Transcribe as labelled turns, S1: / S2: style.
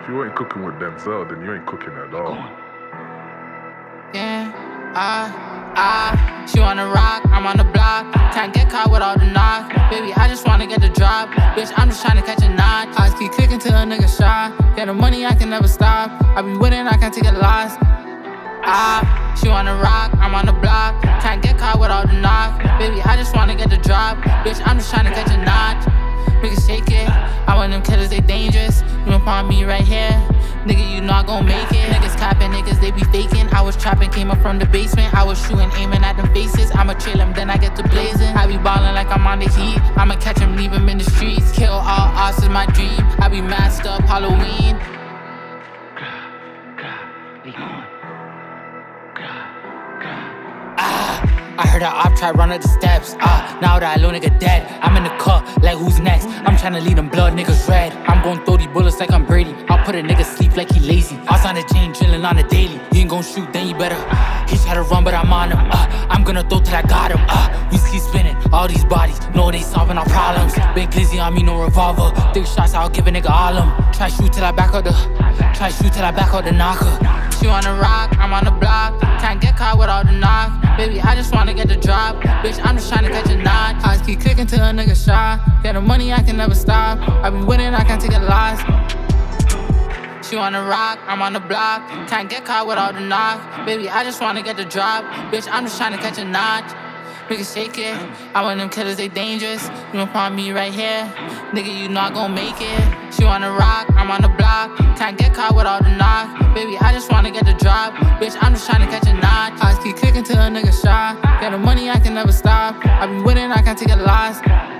S1: If you ain't cooking with Denzel, then you ain't cooking at all.
S2: Yeah, she wanna rock, I'm on the block. Can't get caught with all the knock. Baby, I just wanna get the drop. Bitch, I'm just tryna catch a notch. I keep clicking till a nigga shot. Get the money, I can never stop. I be winning, I can't take a loss. She wanna rock, I'm on the block. Can't get caught with all the knock. Baby, I just wanna get the drop. Bitch, I'm just tryna catch a notch. Make it shake it. I want them killers, they dangerous. You upon me right here. Nigga, you not gon' make it. Niggas capping, niggas, they be faking. I was trapping, came up from the basement. I was shooting, aiming at them faces. I'ma trail them, then I get to blazing. I be ballin' like I'm on the heat. I'ma catch them, leave them in the streets. Kill all odds is my dream. I be masked up Halloween. I heard a op try run up the steps. Now that little nigga dead, I'm in the cut, like who's next? I'm tryna lead them blood niggas red. I'm gon' throw these bullets like I'm Brady. I'll put a nigga sleep like he lazy. I sign the chain, drilling on the daily. You ain't gon' shoot, then you better. He try to run, but I'm on him. I'm gonna throw till I got him. We keep spinning, all these bodies, know they solving our problems. Big glizzy on me, no revolver. Big shots, I'll give a nigga all them. Try shoot till I back out the knocker. She wanna rock, I'm on the block. Can't get caught with all the knock. Baby, I just wanna get the drop. Bitch, I'm just tryna catch a notch. I keep clicking till a nigga shot. Get the money, I can never stop. I be winning, I can't take a loss. She wanna rock, I'm on the block. Can't get caught with all the knock. Baby, I just wanna get the drop. Bitch, I'm just tryna catch a notch. Make it shake it. I want them killers, they dangerous. You upon me right here. Nigga, you not gon' make it. She wanna rock, I'm on the block. Can't get caught with all the knock. Baby, I just wanna get the drop. Bitch, I'm just tryna catch a notch. I keep clicking till a nigga shot. Get the money, I can never stop. I be winning, I can't take a loss.